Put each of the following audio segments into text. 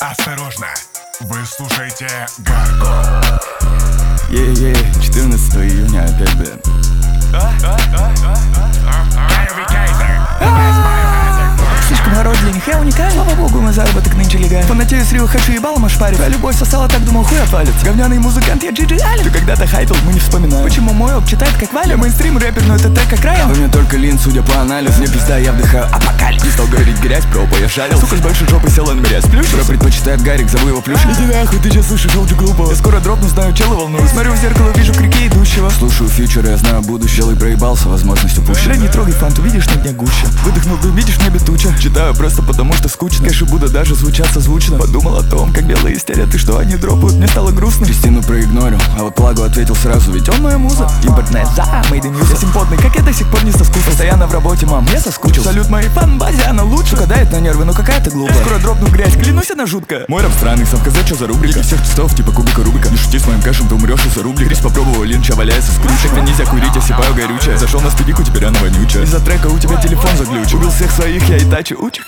Осторожно, вы слушаете Гарго. 14 июня опять, блин. Слишком город для них, я уникален. Слава богу, мой заработок нынче легальный. Фанатею с Рио, хочу ебалом ошпарить. Твоя любовь сосала, так думал, хуй отвалится. Говняный музыкант, я Джиджи Аллен. Ты когда-то хайпил, мы не вспоминаем. Почему мой оп читает как Валя? Мейнстрим рэпер, но это так как Райан. Вы мне только лин, судя по анализу. Мне пизда, я вдыхаю апокалипсис. Не стал говорить грязь, про я шарил. Сука с большой жопой села на меня с плюш. Про предпочитает Гарик, зову его плюш. Иди нахуй, ты сейчас слышишь Олджи глупо. Я скоро дропну, знаю, челы волнуюсь. Смотрю в зеркало, вижу крики идущего. Слушаю фьючер, я знаю будущее. Делай проебался, возможность упущена. Не трогай фанту, видишь, на дне гуща. Выдохнул дым, видишь, в небе туча. Читаю просто потому, что скучно. Кэши буду даже звучат созвучно. Подумал о том, как белые истерят и что они дропают. Мне стало грустно. Кристину проигнорил, а вот Плагу ответил сразу. Ведь он моя муза. Импортная за made in USA. Я симпотный, как я до сих пор не соскучился. Постоянно в работе, мам, я соскучился. Салют моей фан-базе, она лучше. Сука дает на нервы, но какая ты глупая. Скоро дропну грязь, клянусь, она жуткая. Мой рэп странный, сам сказать, что за рубрика. Всех часов, типа кубика Рубика. Не шути с моим кэшем, ты умрешь из-за рублик. Крис попробовал, линча валяется с крышек. Нельзя курить, осыпаю горючее. Зашел на студику, теперь она вонючая. Из-за трека у тебя телефон заглючил. Убил всех своих, я и тачи учих.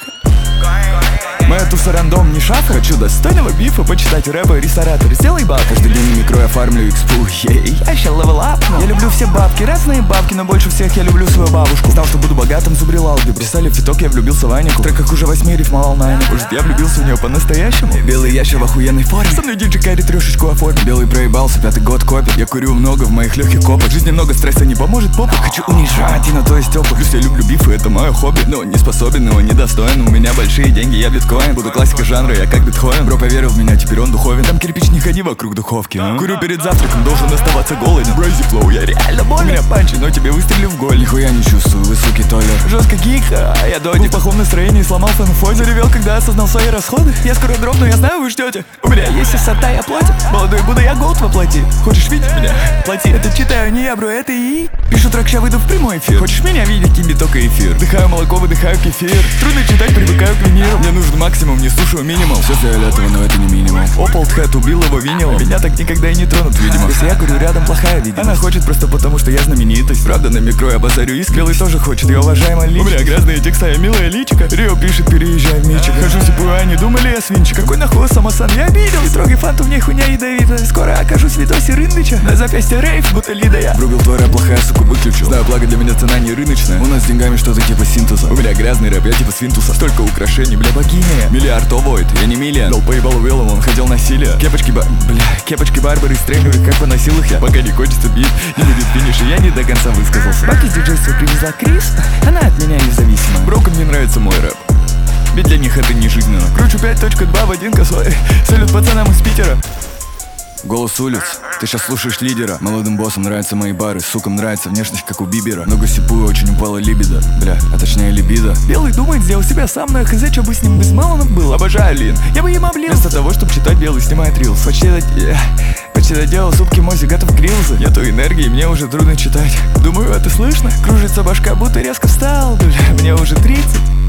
Моя туса рандом не шафа. Хочу достойного бифа, почитать рэпа, ресторатор. Сделай баб. Каждый день на микро я фармлю экспу. Я ща level up. Я люблю все бабки, разные бабки, но больше всех я люблю свою бабушку. Знал, что буду богатым, зубрил алгебру. Писали в фиток, я влюбился в Анику. В треках уже 8 рифмовал на Анику. Может, я влюбился в нее по-настоящему. Белый ящер в охуенной форме. Со мной диджей Карри трешечку оформит. Белый проебался, 5-й год копит. Я курю много в моих легких копах. В жизни много стресса, не поможет попа. Хочу унижать, на то есть тёплых. Плюс я люблю бифы, это мое хобби. Но не способен, но недостоин. У меня большие деньги, я биткоин. Буду классика жанра, я как Бетховен. Бро поверил в меня, теперь он духовен. Там кирпич, не ходи вокруг духовки, а? Курю перед завтраком, должен оставаться голоден. Брейзи флоу, я реально болен. У меня панчи, но тебе выстрелю в голь. Нихуя не чувствую, высокий толер. Жестко гик, а я додик. В плохом настроении сломал фэн-фой. Заревел, когда осознал свои расходы. Я скоро дропну, я знаю, вы ждете. У меня есть высота, я платит. Молодой буду, я голд воплоти. Хочешь видеть меня? Плати. Это читаю не я, бро, это и. Пишу трек, ща выйду в прямой эфир. Хочешь меня видеть, тебе только эфир. Вдыхаю молоко, выдыхаю кефир. Трудно читать, привыкаю к виниру. Мне нужен максимум, не слушаю минимум. Все фиолетово, но это не минимум. Опалд хэт убил его винилом. Меня так никогда и не тронут, видимо. Если я курю рядом, плохая видимость. Она хочет просто потому, что я знаменитость. Правда, на микро я базарю иск. Белый тоже хочет, я уважаемая личность. У меня грязные текста, я милая личика. Рио пишет, переезжай в Мичик. Хожу сипую, они думали я свинчик. Какой нахуй самосан, я обидел. Не трогай фанту, в ней хуйня ядовитая. Скоро окажусь в видосе Рындыча. На запястье рейв, будто Лида я. Врубил твой рэп, плохая, сука, выключил. Знаю, благо для меня цена не рыночная. У нас с деньгами что-то типа синтеза. У меня грязный рэп, я типа свинтуса. Столько украшений, бля, богиня. Миллиард овоид, я не миллион. Дал поебал Уиллом, он хотел насилия. Кепочки Барбары, стреймеры, как поносил их я. Пока не кончится бит, не будет финиша, я не до конца высказался. Бабки с диджейства привезла Крис, она от меня независима. Брокам не нравится мой рэп, ведь для них это не жизненно. Кручу 5.2 в один косой. Салют пацанам из Питера. Голос улиц, ты сейчас слушаешь лидера. Молодым боссам нравятся мои бары, сукам нравится внешность, как у Бибера. Много сипую, очень упала либидо, бля, а точнее либидо. Белый думает, сделал себя сам, но я хз, что бы с ним без Меланов было. Обожаю Лин, я бы им облил. Вместо того, чтобы читать, Белый снимает рилс. Почти доделал сутки мози, готов к рилзу. Нету энергии, мне уже трудно читать. Думаю, это слышно? Кружится башка, будто резко встал, бля, мне уже 30.